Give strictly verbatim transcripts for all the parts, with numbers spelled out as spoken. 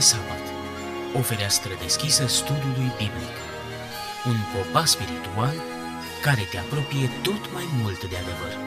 sabat, o fereastră deschisă studiului biblic, un popas spiritual care te apropie tot mai mult de adevăr.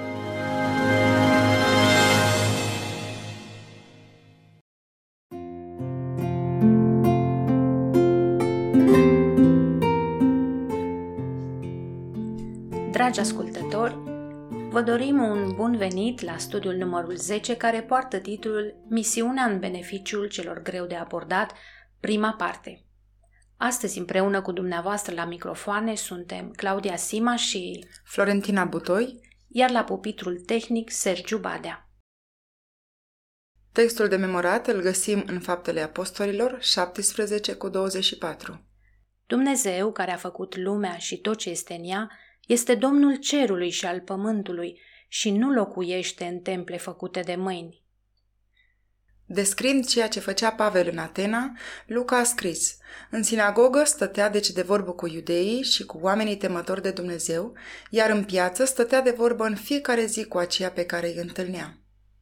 Dragi ascultători, vă dorim un bun venit la studiul numărul zece, care poartă titlul Misiunea în beneficiul celor greu de abordat, prima parte. Astăzi, împreună cu dumneavoastră la microfoane, suntem Claudia Sima și Florentina Butoi, iar la pupitrul tehnic Sergiu Badea. Textul de memorat îl găsim în Faptele Apostolilor șaptesprezece cu douăzeci și patru. Dumnezeu, care a făcut lumea și tot ce este în ea, este Domnul cerului și al pământului și nu locuiește în temple făcute de mâini. Descriind ceea ce făcea Pavel în Atena, Luca a scris: în sinagogă stătea deci de vorbă cu iudeii și cu oamenii temători de Dumnezeu, iar în piață stătea de vorbă în fiecare zi cu aceia pe care îi întâlnea.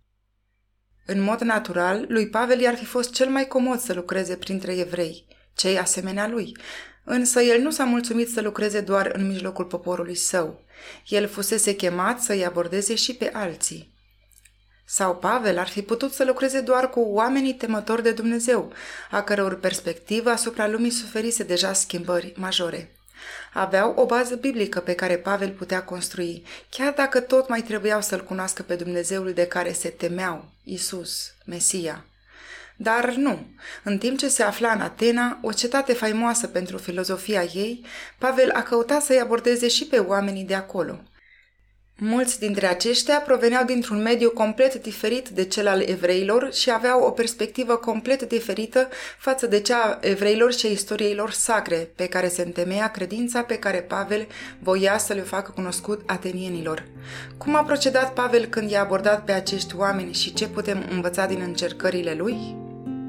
În mod natural, lui Pavel i-ar fi fost cel mai comod să lucreze printre evrei, cei asemenea lui, însă el nu s-a mulțumit să lucreze doar în mijlocul poporului său. El fusese chemat să-i abordeze și pe alții. Sau Pavel ar fi putut să lucreze doar cu oamenii temători de Dumnezeu, a căror perspectivă asupra lumii suferise deja schimbări majore. Aveau o bază biblică pe care Pavel putea construi, chiar dacă tot mai trebuiau să-L cunoască pe Dumnezeul de care se temeau, Iisus, Mesia. Dar nu. În timp ce se afla în Atena, o cetate faimoasă pentru filozofia ei, Pavel a căutat să-i abordeze și pe oamenii de acolo. Mulți dintre aceștia proveneau dintr-un mediu complet diferit de cel al evreilor și aveau o perspectivă complet diferită față de cea a evreilor și a istoriei lor sacre, pe care se întemeia credința pe care Pavel voia să le facă cunoscut atenienilor. Cum a procedat Pavel când i-a abordat pe acești oameni și ce putem învăța din încercările lui?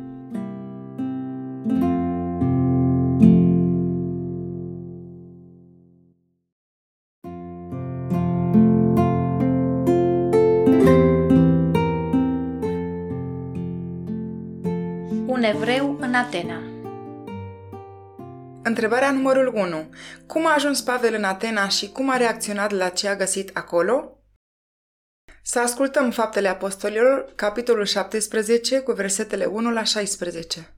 Un evreu în Atena. Întrebarea numărul unu. Cum a ajuns Pavel în Atena și cum a reacționat la ce a găsit acolo? Să ascultăm Faptele Apostolilor, capitolul șaptesprezece, cu versetele unu la șaisprezece.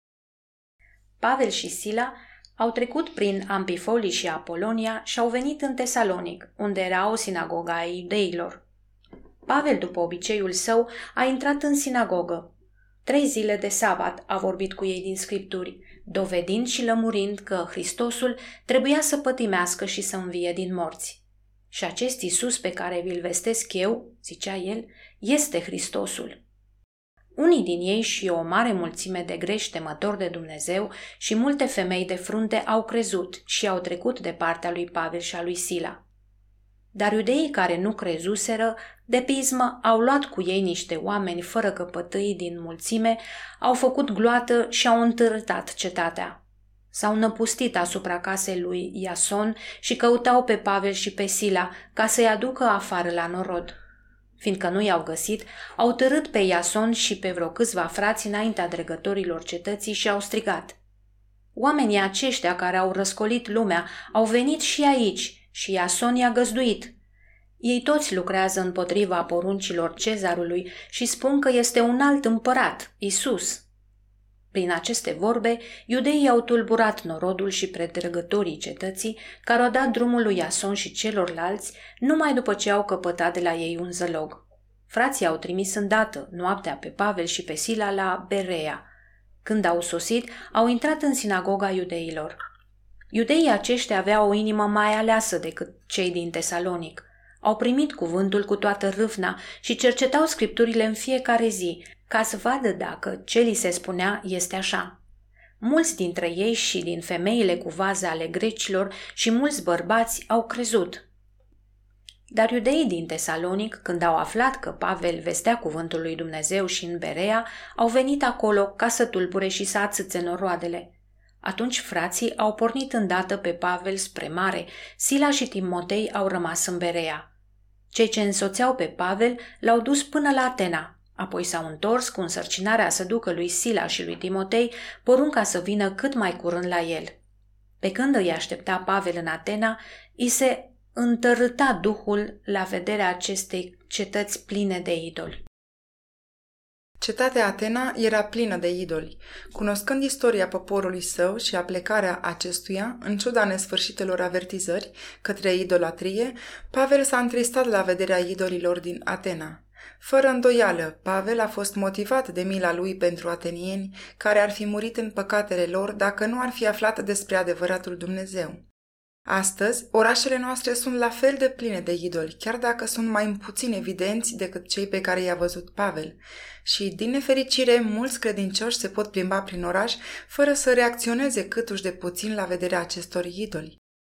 Pavel și Sila au trecut prin Amfifolii și Apolonia și au venit în Tesalonic, unde era o sinagogă a iudeilor. Pavel, după obiceiul său, a intrat în sinagogă. Trei zile de sabat a vorbit cu ei din Scripturi, dovedind și lămurind că Hristosul trebuia să pătimească și să învie din morți. Și acest Iisus pe care vi-l vestesc eu, zicea el, este Hristosul. Unii din ei și o mare mulțime de greși temători de Dumnezeu și multe femei de frunte au crezut și au trecut de partea lui Pavel și a lui Sila. Dar iudeii care nu crezuseră, de pismă, au luat cu ei niște oameni fără căpătâi din mulțime, au făcut gloată și au întărâtat cetatea. S-au năpustit asupra casei lui Iason și căutau pe Pavel și pe Sila ca să-i aducă afară la norod. Fiindcă nu i-au găsit, au târât pe Iason și pe vreo câțiva frați înaintea dregătorilor cetății și au strigat: oamenii aceștia care au răscolit lumea au venit și aici și Iason i-a găzduit. Ei toți lucrează împotriva poruncilor cezarului și spun că este un alt împărat, Iisus. Prin aceste vorbe, iudeii au tulburat norodul și predregătorii cetății, care au dat drumul lui Iason și celorlalți, numai după ce au căpătat de la ei un zălog. Frații au trimis îndată, noaptea, pe Pavel și pe Sila la Berea. Când au sosit, au intrat în sinagoga iudeilor. Iudeii aceștia aveau o inimă mai aleasă decât cei din Tesalonic. Au primit cuvântul cu toată râvna și cercetau scripturile în fiecare zi, ca să vadă dacă ce li se spunea este așa. Mulți dintre ei și din femeile cu vaze ale grecilor și mulți bărbați au crezut. Dar iudeii din Tesalonic, când au aflat că Pavel vestea cuvântul lui Dumnezeu și în Berea, au venit acolo ca să tulbure și să ațâțe noroadele. Atunci frații au pornit îndată pe Pavel spre mare, Sila și Timotei au rămas în Berea. Cei ce însoțeau pe Pavel l-au dus până la Atena, Apoi s-au întors cu însărcinarea să ducă lui Sila și lui Timotei porunca să vină cât mai curând la el. Pe când îi aștepta Pavel în Atena, îi se întărâta duhul la vederea acestei cetăți pline de idoli. Cetatea Atena era plină de idoli. Cunoscând istoria poporului său și aplecarea acestuia, în ciuda nesfârșitelor avertizări către idolatrie, Pavel s-a întristat la vederea idolilor din Atena. Fără îndoială, Pavel a fost motivat de mila lui pentru atenieni, care ar fi murit în păcatele lor dacă nu ar fi aflat despre adevăratul Dumnezeu. Astăzi, orașele noastre sunt la fel de pline de idoli, chiar dacă sunt mai puțin evidenți decât cei pe care i-a văzut Pavel. Și, din nefericire, mulți credincioși se pot plimba prin oraș fără să reacționeze câtuși de puțin la vederea acestor idoli.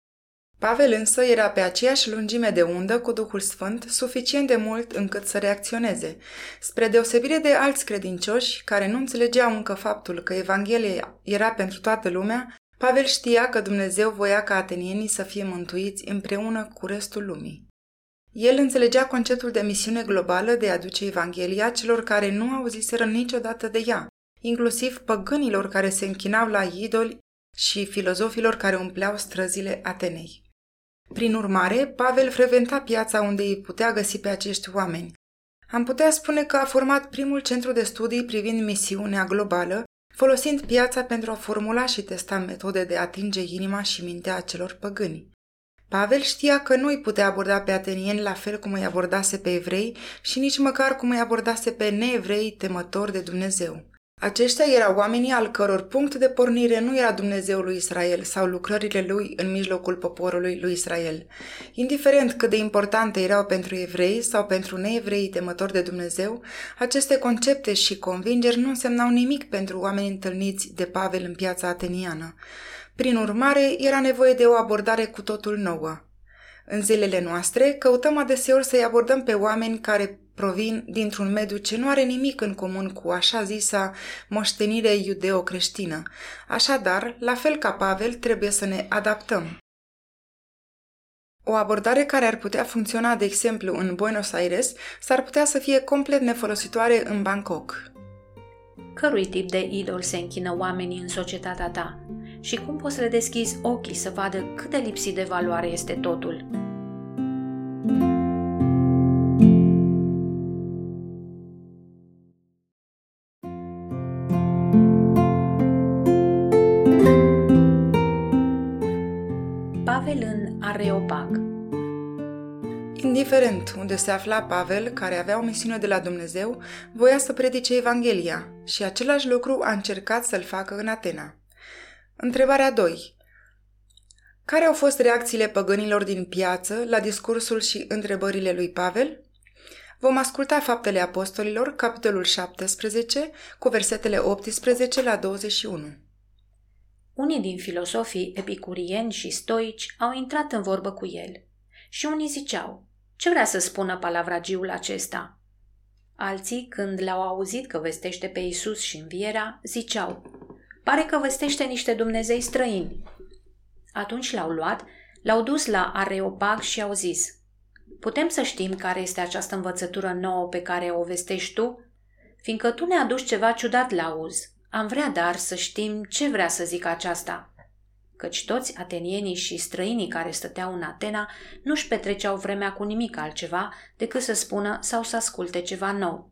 Pavel însă era pe aceeași lungime de undă cu Duhul Sfânt, suficient de mult încât să reacționeze. Spre deosebire de alți credincioși, care nu înțelegeau încă faptul că Evanghelia era pentru toată lumea, Pavel știa că Dumnezeu voia ca atenienii să fie mântuiți împreună cu restul lumii. El înțelegea conceptul de misiune globală de a aduce Evanghelia celor care nu auziseră niciodată de ea, inclusiv păgânilor care se închinau la idoli și filozofilor care umpleau străzile Atenei. Prin urmare, Pavel frecventa piața unde îi putea găsi pe acești oameni. Am putea spune că a format primul centru de studii privind misiunea globală, folosind piața pentru a formula și testa metode de a atinge inima și mintea acelor păgâni. Pavel știa că nu îi putea aborda pe atenieni la fel cum îi abordase pe evrei și nici măcar cum îi abordase pe neevrei temători de Dumnezeu. Aceștia erau oamenii al căror punct de pornire nu era Dumnezeul lui Israel sau lucrările lui în mijlocul poporului lui Israel. Indiferent cât de importante erau pentru evrei sau pentru neevrei temători de Dumnezeu, aceste concepte și convingeri nu însemnau nimic pentru oamenii întâlniți de Pavel în piața ateniană. Prin urmare, era nevoie de o abordare cu totul nouă. În zilele noastre, căutăm adeseori să-i abordăm pe oameni care provin dintr-un mediu ce nu are nimic în comun cu așa zisa moștenire iudeo-creștină. Așadar, la fel ca Pavel, trebuie să ne adaptăm. O abordare care ar putea funcționa, de exemplu, în Buenos Aires, s-ar putea să fie complet nefolositoare în Bangkok. Cărui tip de idol se închină oamenii în societatea ta? Și cum poți să le deschizi ochii să vadă cât de lipsit de valoare este totul? Pavel în Areopag. Indiferent unde se afla Pavel, care avea o misiune de la Dumnezeu, voia să predice Evanghelia și același lucru a încercat să-l facă în Atena. Întrebarea doi. Care au fost reacțiile păgânilor din piață la discursul și întrebările lui Pavel? Vom asculta Faptele Apostolilor, capitolul șaptesprezece, cu versetele optsprezece la douăzeci și unu. Unii din filosofii epicurieni și stoici au intrat în vorbă cu el și unii ziceau: ce vrea să spună palavragiul acesta? Alții, când l-au auzit că vestește pe Iisus și învierea, ziceau: pare că vestește niște dumnezei străini. Atunci l-au luat, l-au dus la Areopag și au zis: putem să știm care este această învățătură nouă pe care o vestești tu? Fiindcă tu ne aduci ceva ciudat la auz, am vrea dar să știm ce vrea să zică aceasta. Căci toți atenienii și străinii care stăteau în Atena nu-și petreceau vremea cu nimic altceva decât să spună sau să asculte ceva nou.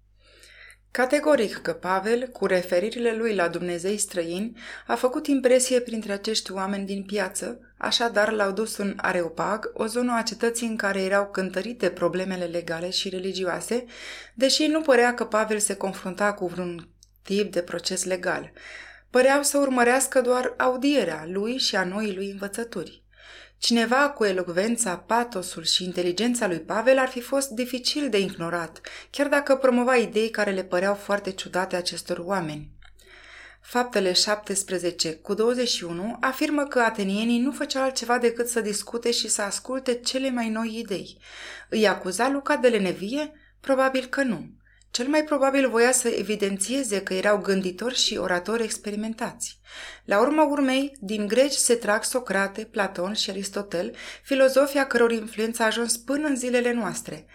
Categoric că Pavel, cu referirile lui la dumnezei străini, a făcut impresie printre acești oameni din piață, așadar l-au dus în Areopag, o zonă a cetății în care erau cântărite problemele legale și religioase, deși nu părea că Pavel se confrunta cu vreun tip de proces legal. Păreau să urmărească doar audierea lui și a noii lui învățături. Cineva cu elocvența, patosul și inteligența lui Pavel ar fi fost dificil de ignorat, chiar dacă promova idei care le păreau foarte ciudate acestor oameni. Faptele șaptesprezece cu douăzeci și unu afirmă că atenienii nu făceau altceva decât să discute și să asculte cele mai noi idei. Îi acuza Luca de lenevie? Probabil că nu. Cel mai probabil voia să evidențieze că erau gânditori și oratori experimentați. La urma urmei, din greci se trag Socrate, Platon și Aristotel, filozofii a căror influență a ajuns până în zilele noastre.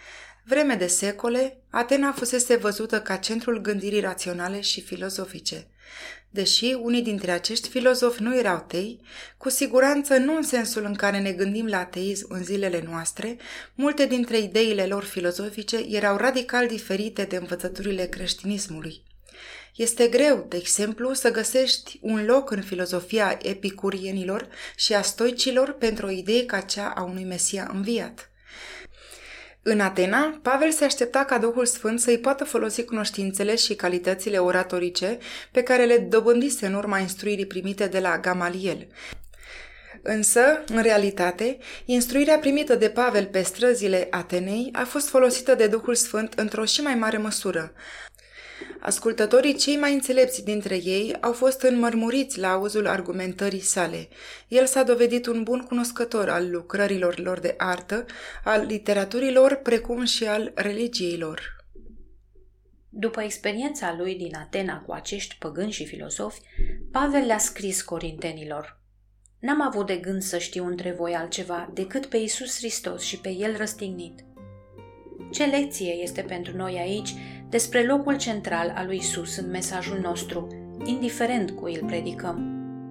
Vreme de secole, Atena fusese văzută ca centrul gândirii raționale și filozofice. Deși unii dintre acești filozofi nu erau atei, cu siguranță nu în sensul în care ne gândim la ateism în zilele noastre, multe dintre ideile lor filozofice erau radical diferite de învățăturile creștinismului. Este greu, de exemplu, să găsești un loc în filozofia epicurienilor și a stoicilor pentru o idee ca cea a unui Mesia înviat. În Atena, Pavel se aștepta ca Duhul Sfânt să-i poată folosi cunoștințele și calitățile oratorice pe care le dobândise în urma instruirii primite de la Gamaliel. Însă, în realitate, instruirea primită de Pavel pe străzile Atenei a fost folosită de Duhul Sfânt într-o și mai mare măsură. Ascultătorii cei mai înțelepți dintre ei au fost înmărmuriți la auzul argumentării sale. El s-a dovedit un bun cunoscător al lucrărilor lor de artă, al literaturilor, precum și al religiei lor. După experiența lui din Atena cu acești păgâni și filozofi, Pavel le-a scris corintenilor: N-am avut de gând să știu între voi altceva decât pe Iisus Hristos și pe El răstignit. Ce lecție este pentru noi aici despre locul central al lui Iisus în mesajul nostru, indiferent cui îl predicăm?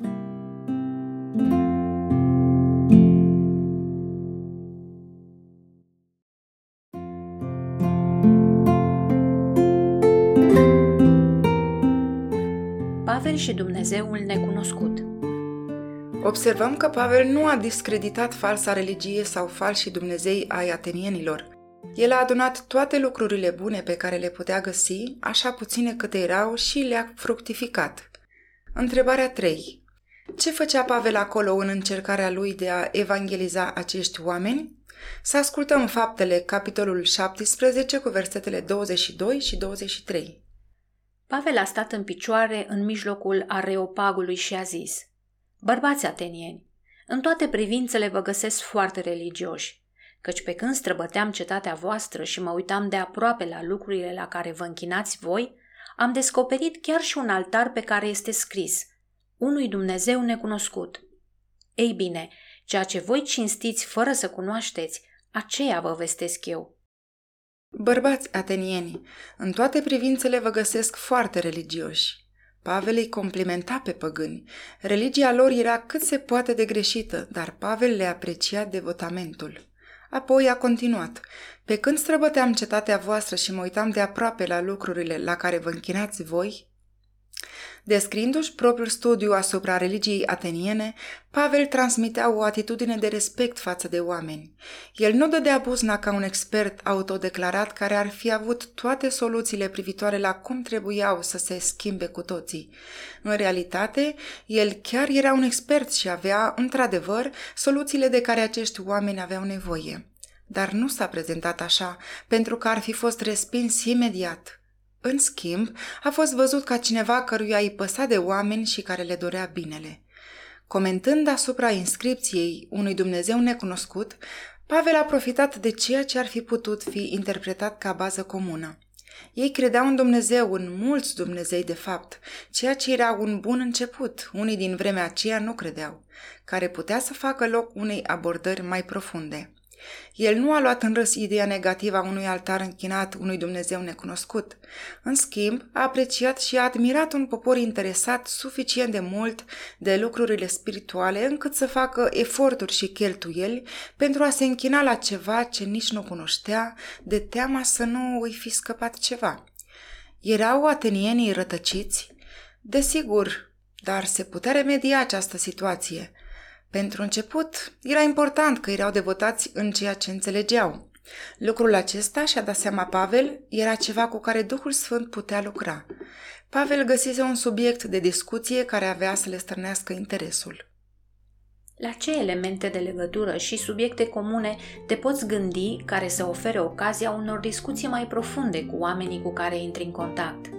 Pavel și Dumnezeul necunoscut. Observăm că Pavel nu a discreditat falsa religie sau falsii dumnezei ai atenienilor. El a adunat toate lucrurile bune pe care le putea găsi, așa puține câte erau, și le-a fructificat. Întrebarea trei. Ce făcea Pavel acolo în încercarea lui de a evangeliza acești oameni? Să ascultăm Faptele, capitolul șaptesprezece, cu versetele douăzeci și doi și douăzeci și trei. Pavel a stat în picioare în mijlocul Areopagului și a zis: Bărbați atenieni, în toate privințele vă găsesc foarte religioși, căci pe când străbăteam cetatea voastră și mă uitam de aproape la lucrurile la care vă închinați voi, am descoperit chiar și un altar pe care este scris: Unui Dumnezeu necunoscut. Ei bine, ceea ce voi cinstiți fără să cunoașteți, aceea vă vestesc eu. Bărbați atenieni, în toate privințele vă găsesc foarte religioși. Pavel îi complimenta pe păgâni. Religia lor era cât se poate de greșită, dar Pavel le aprecia devotamentul. Apoi a continuat: Pe când străbăteam cetatea voastră și mă uitam de aproape la lucrurile la care vă închinați voi. Descriindu-și propriul studiu asupra religiei ateniene, Pavel transmitea o atitudine de respect față de oameni. El nu dădea buzna ca un expert autodeclarat care ar fi avut toate soluțiile privitoare la cum trebuiau să se schimbe cu toții. În realitate, el chiar era un expert și avea, într-adevăr, soluțiile de care acești oameni aveau nevoie. Dar nu s-a prezentat așa, pentru că ar fi fost respins imediat. În schimb, a fost văzut ca cineva căruia îi păsa de oameni și care le dorea binele. Comentând asupra inscripției unui Dumnezeu necunoscut, Pavel a profitat de ceea ce ar fi putut fi interpretat ca bază comună. Ei credeau în Dumnezeu, în mulți Dumnezei de fapt, ceea ce era un bun început, unii din vremea aceea nu credeau, care putea să facă loc unei abordări mai profunde. El nu a luat în râs ideea negativă a unui altar închinat unui Dumnezeu necunoscut. În schimb, a apreciat și a admirat un popor interesat suficient de mult de lucrurile spirituale încât să facă eforturi și cheltuieli pentru a se închina la ceva ce nici nu cunoștea, de teama să nu îi fi scăpat ceva. Erau atenienii rătăciți? Desigur, dar se putea remedia această situație. Pentru început, era important că erau devotați în ceea ce înțelegeau. Lucrul acesta, și-a dat seama Pavel, era ceva cu care Duhul Sfânt putea lucra. Pavel găsise un subiect de discuție care avea să le stârnească interesul. La ce elemente de legătură și subiecte comune te poți gândi care să ofere ocazia unor discuții mai profunde cu oamenii cu care intri în contact?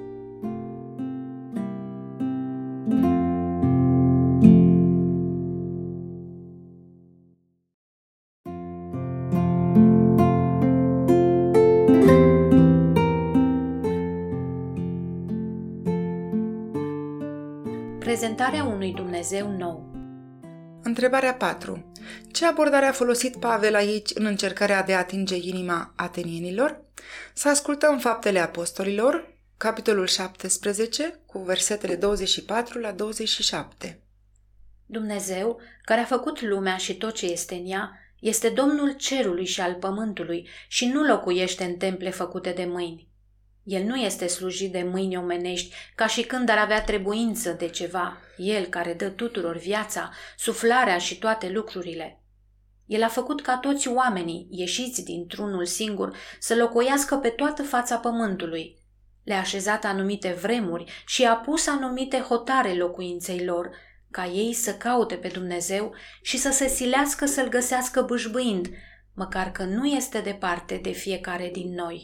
Prezentarea unui Dumnezeu nou. Întrebarea patru. Ce abordare a folosit Pavel aici în încercarea de a atinge inima atenienilor? Să ascultăm Faptele Apostolilor, capitolul șaptesprezece, cu versetele douăzeci și patru la douăzeci și șapte. Dumnezeu, care a făcut lumea și tot ce este în ea, este Domnul cerului și al pământului și nu locuiește în temple făcute de mâini. El nu este slujit de mâini omenești, ca și când ar avea trebuință de ceva, El care dă tuturor viața, suflarea și toate lucrurile. El a făcut ca toți oamenii, ieșiți dintr-unul singur, să locuiască pe toată fața pământului. Le-a așezat anumite vremuri și a pus anumite hotare locuinței lor, ca ei să caute pe Dumnezeu și să se silească să-L găsească bâșbâind, măcar că nu este departe de fiecare din noi.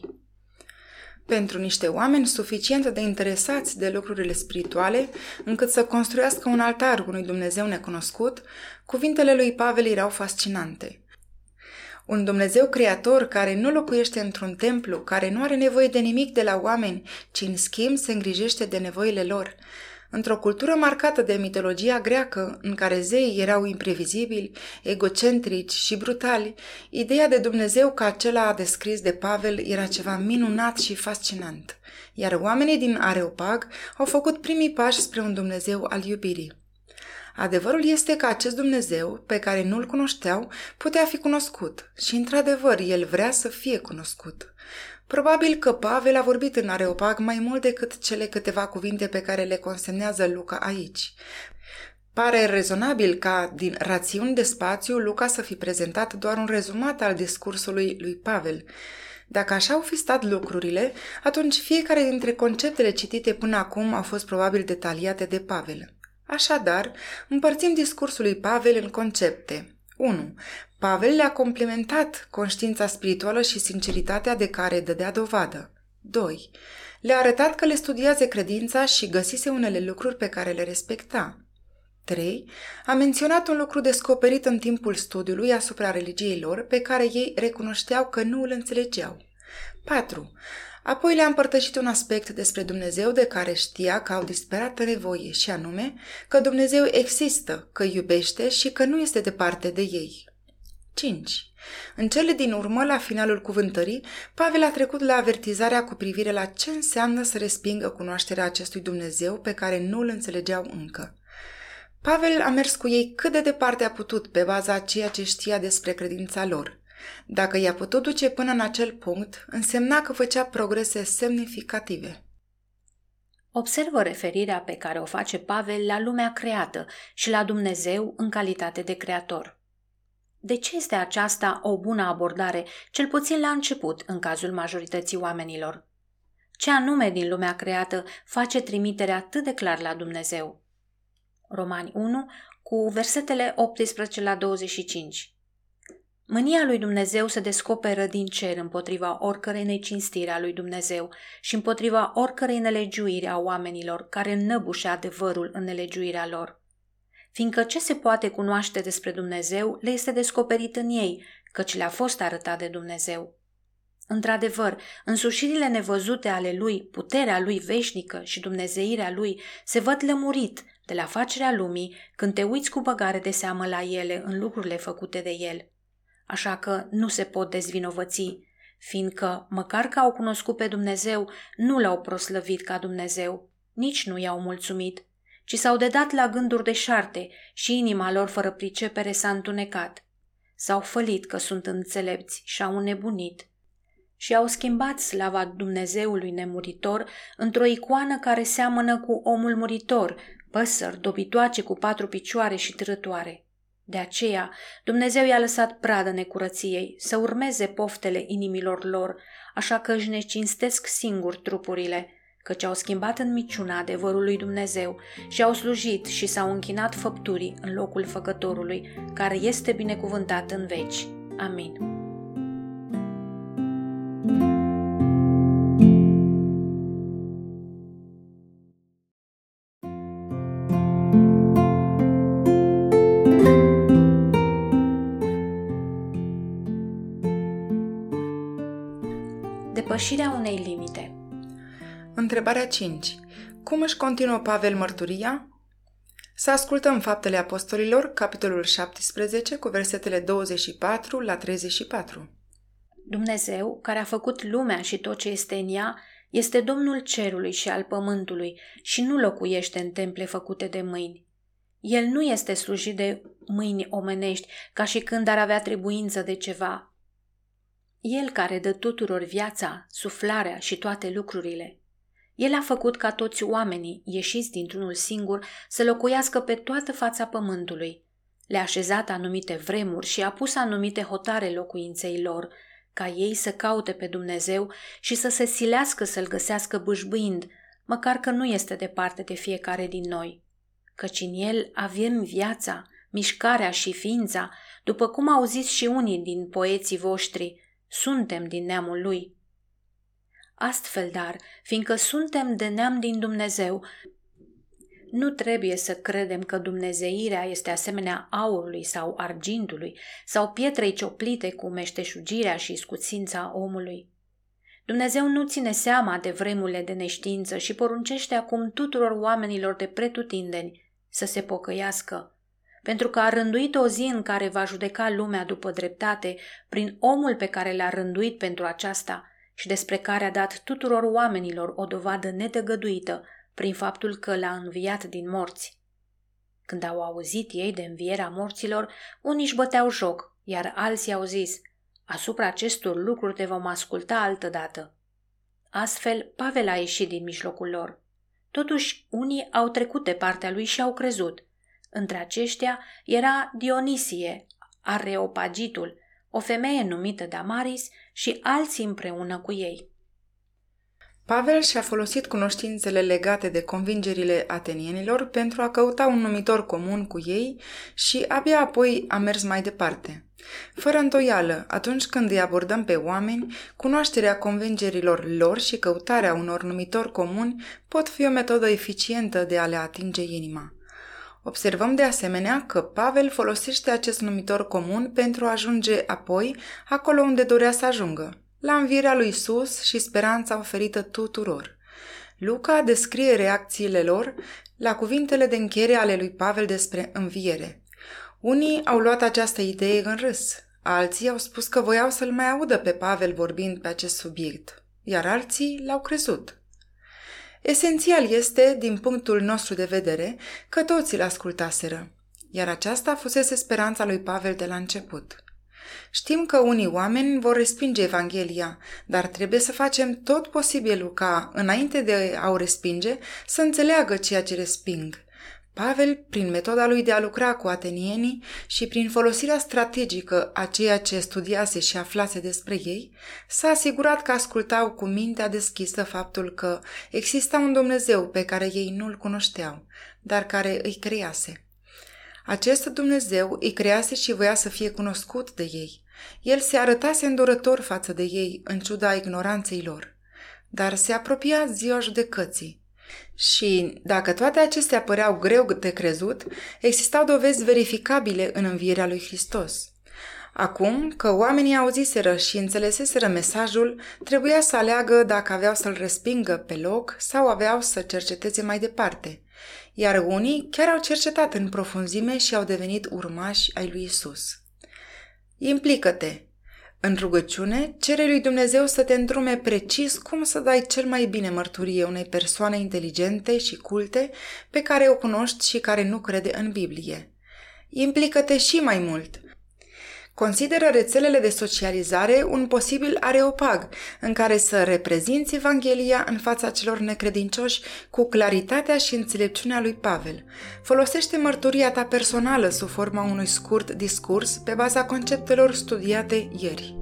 Pentru niște oameni suficient de interesați de lucrurile spirituale, încât să construiască un altar unui Dumnezeu necunoscut, cuvintele lui Pavel erau fascinante. Un Dumnezeu creator care nu locuiește într-un templu, care nu are nevoie de nimic de la oameni, ci în schimb se îngrijește de nevoile lor. Într-o cultură marcată de mitologia greacă, în care zeii erau imprevizibili, egocentrici și brutali, ideea de Dumnezeu ca acela descris de Pavel era ceva minunat și fascinant, iar oamenii din Areopag au făcut primii pași spre un Dumnezeu al iubirii. Adevărul este că acest Dumnezeu, pe care nu-l cunoșteau, putea fi cunoscut și, într-adevăr, el vrea să fie cunoscut. Probabil că Pavel a vorbit în Areopag mai mult decât cele câteva cuvinte pe care le consemnează Luca aici. Pare rezonabil ca, din rațiuni de spațiu, Luca să fi prezentat doar un rezumat al discursului lui Pavel. Dacă așa au fi stat lucrurile, atunci fiecare dintre conceptele citite până acum au fost probabil detaliate de Pavel. Așadar, împărțim discursul lui Pavel în concepte. unu. Pavel le-a complementat conștiința spirituală și sinceritatea de care dădea dovadă. doi. Le-a arătat că le studiază credința și găsise unele lucruri pe care le respecta. trei. A menționat un lucru descoperit în timpul studiului asupra religiei lor, pe care ei recunoșteau că nu îl înțelegeau. patru. Apoi le-a împărtășit un aspect despre Dumnezeu de care știa că au disperată nevoie, și anume că Dumnezeu există, că iubește și că nu este departe de ei. cinci. În cele din urmă, la finalul cuvântării, Pavel a trecut la avertizarea cu privire la ce înseamnă să respingă cunoașterea acestui Dumnezeu pe care nu îl înțelegeau încă. Pavel a mers cu ei cât de departe a putut pe baza a ceea ce știa despre credința lor. Dacă i-a putut duce până în acel punct, însemna că făcea progrese semnificative. Observă referirea pe care o face Pavel la lumea creată și la Dumnezeu în calitate de creator. De ce este aceasta o bună abordare, cel puțin la început, în cazul majorității oamenilor? Ce anume din lumea creată face trimitere atât de clar la Dumnezeu? Romani unu, cu versetele optsprezece la douăzeci și cinci. Mânia lui Dumnezeu se descoperă din cer împotriva oricărei necinstire a lui Dumnezeu și împotriva oricărei nelegiuiri a oamenilor care înnăbușe adevărul în nelegiuirea lor. Fiindcă ce se poate cunoaște despre Dumnezeu le este descoperit în ei, căci le-a fost arătat de Dumnezeu. Într-adevăr, însușirile nevăzute ale lui, puterea lui veșnică și dumnezeirea lui se văd lămurit de la facerea lumii când te uiți cu băgare de seamă la ele în lucrurile făcute de el. Așa că nu se pot dezvinovăți, fiindcă, măcar că au cunoscut pe Dumnezeu, nu l-au proslăvit ca Dumnezeu, nici nu i-au mulțumit, ci s-au dedat la gânduri deșarte și inima lor fără pricepere s-a întunecat. S-au fălit că sunt înțelepți și au înnebunit și au schimbat slava Dumnezeului nemuritor într-o icoană care seamănă cu omul muritor, păsări dobitoace cu patru picioare și târătoare. De aceea, Dumnezeu i-a lăsat pradă necurăției, să urmeze poftele inimilor lor, așa că își necinstesc singur trupurile, căci au schimbat în minciuna adevărul lui Dumnezeu și au slujit și s-au închinat făpturii în locul Făcătorului, care este binecuvântat în veci. Amin. Depășirea unei limite. Întrebarea cinci. Cum își continuă Pavel mărturia? Să ascultăm Faptele Apostolilor, capitolul șaptesprezece, cu versetele douăzeci și patru la treizeci și patru. Dumnezeu, care a făcut lumea și tot ce este în ea, este Domnul cerului și al pământului și nu locuiește în temple făcute de mâini. El nu este slujit de mâini omenești, ca și când ar avea trebuință de ceva. El care dă tuturor viața, suflarea și toate lucrurile. El a făcut ca toți oamenii, ieșiți dintr-unul singur, să locuiască pe toată fața pământului. Le-a așezat anumite vremuri și a pus anumite hotare locuinței lor, ca ei să caute pe Dumnezeu și să se silească să-L găsească bâșbâind, măcar că nu este departe de fiecare din noi. Căci în El avem viața, mișcarea și ființa, după cum au zis și unii din poeții voștri, suntem din neamul Lui. Astfel, dar, fiindcă suntem de neam din Dumnezeu, nu trebuie să credem că dumnezeirea este asemenea aurului sau argintului sau pietrei cioplite cu meșteșugirea și scuțința omului. Dumnezeu nu ține seama de vremurile de neștiință și poruncește acum tuturor oamenilor de pretutindeni să se pocăiască, pentru că a rânduit o zi în care va judeca lumea după dreptate prin omul pe care l-a rânduit pentru aceasta și despre care a dat tuturor oamenilor o dovadă netăgăduită prin faptul că l-a înviat din morți. Când au auzit ei de învierea morților, unii își băteau joc, iar alții au zis, asupra acestor lucruri te vom asculta altădată. Astfel, Pavel a ieșit din mijlocul lor. Totuși, unii au trecut de partea lui și au crezut. Între aceștia era Dionisie, Areopagitul, o femeie numită Damaris și alții împreună cu ei. Pavel și-a folosit cunoștințele legate de convingerile atenienilor pentru a căuta un numitor comun cu ei și abia apoi a mers mai departe. Fără îndoială, atunci când îi abordăm pe oameni, cunoașterea convingerilor lor și căutarea unor numitori comuni pot fi o metodă eficientă de a le atinge inima. Observăm de asemenea că Pavel folosește acest numitor comun pentru a ajunge apoi acolo unde dorea să ajungă, la învierea lui Iisus și speranța oferită tuturor. Luca descrie reacțiile lor la cuvintele de încheiere ale lui Pavel despre înviere. Unii au luat această idee în râs, alții au spus că voiau să-l mai audă pe Pavel vorbind pe acest subiect, iar alții l-au crezut. Esențial este, din punctul nostru de vedere, că toți îl ascultaseră, iar aceasta fusese speranța lui Pavel de la început. Știm că unii oameni vor respinge Evanghelia, dar trebuie să facem tot posibilul ca, înainte de a o respinge, să înțeleagă ceea ce resping. Pavel, prin metoda lui de a lucra cu atenienii și prin folosirea strategică a ceea ce studiase și aflase despre ei, s-a asigurat că ascultau cu mintea deschisă faptul că exista un Dumnezeu pe care ei nu-l cunoșteau, dar care îi crease. Acest Dumnezeu îi crease și voia să fie cunoscut de ei. El se arătase îndurător față de ei, în ciuda ignoranței lor. Dar se apropia ziua judecății. Și, dacă toate acestea păreau greu de crezut, existau dovezi verificabile în învierea lui Hristos. Acum că oamenii auziseră și înțeleseseră mesajul, trebuia să aleagă dacă aveau să-l respingă pe loc sau aveau să cerceteze mai departe. Iar unii chiar au cercetat în profunzime și au devenit urmași ai lui Isus. Implică-te! În rugăciune, cere lui Dumnezeu să te îndrume precis cum să dai cel mai bine mărturie unei persoane inteligente și culte pe care o cunoști și care nu crede în Biblie. Implică-te și mai mult! Consideră rețelele de socializare un posibil areopag în care să reprezinți Evanghelia în fața celor necredincioși cu claritatea și înțelepciunea lui Pavel. Folosește mărturia ta personală sub forma unui scurt discurs pe baza conceptelor studiate ieri.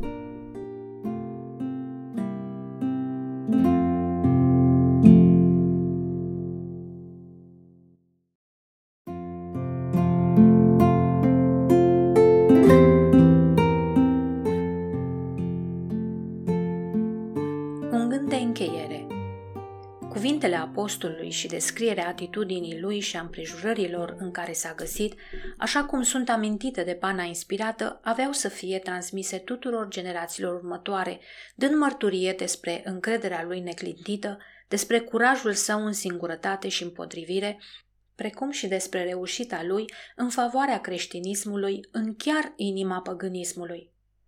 Cuvintele apostolului și descrierea atitudinii lui și a împrejurărilor în care s-a găsit, așa cum sunt amintite de pana inspirată, aveau să fie transmise tuturor generațiilor următoare, dând mărturie despre încrederea lui neclintită, despre curajul său în singurătate și împotrivire, precum și despre reușita lui în favoarea creștinismului în chiar inima păgânismului.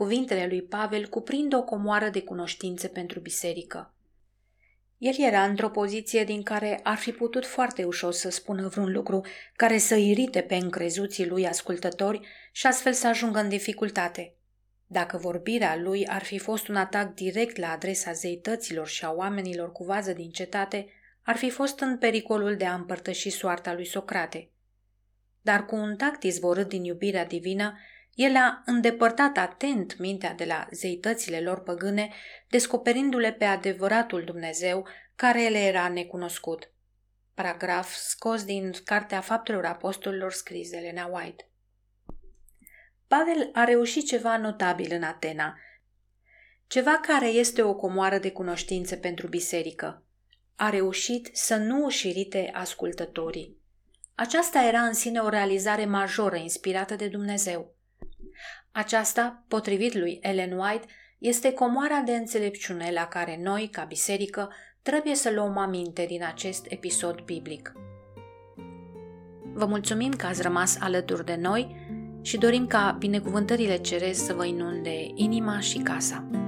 Cuvintele lui Pavel cuprind o comoară de cunoștințe pentru biserică. El era într-o poziție din care ar fi putut foarte ușor să spună vreun lucru care să irite pe încrezuții lui ascultători și astfel să ajungă în dificultate. Dacă vorbirea lui ar fi fost un atac direct la adresa zeităților și a oamenilor cu vază din cetate, ar fi fost în pericolul de a împărtăși soarta lui Socrate. Dar cu un tact izvorât din iubirea divină, el a îndepărtat atent mintea de la zeitățile lor păgâne, descoperindu-le pe adevăratul Dumnezeu care le era necunoscut. Paragraf scos din Cartea Faptelor Apostolilor scris de Elena White. Pavel a reușit ceva notabil în Atena, ceva care este o comoară de cunoștințe pentru biserică. A reușit să nu își irite ascultătorii. Aceasta era în sine o realizare majoră inspirată de Dumnezeu. Aceasta, potrivit lui Ellen White, este comoara de înțelepciune la care noi, ca biserică, trebuie să luăm aminte din acest episod biblic. Vă mulțumim că ați rămas alături de noi și dorim ca binecuvântările ceresc să vă inunde inima și casa.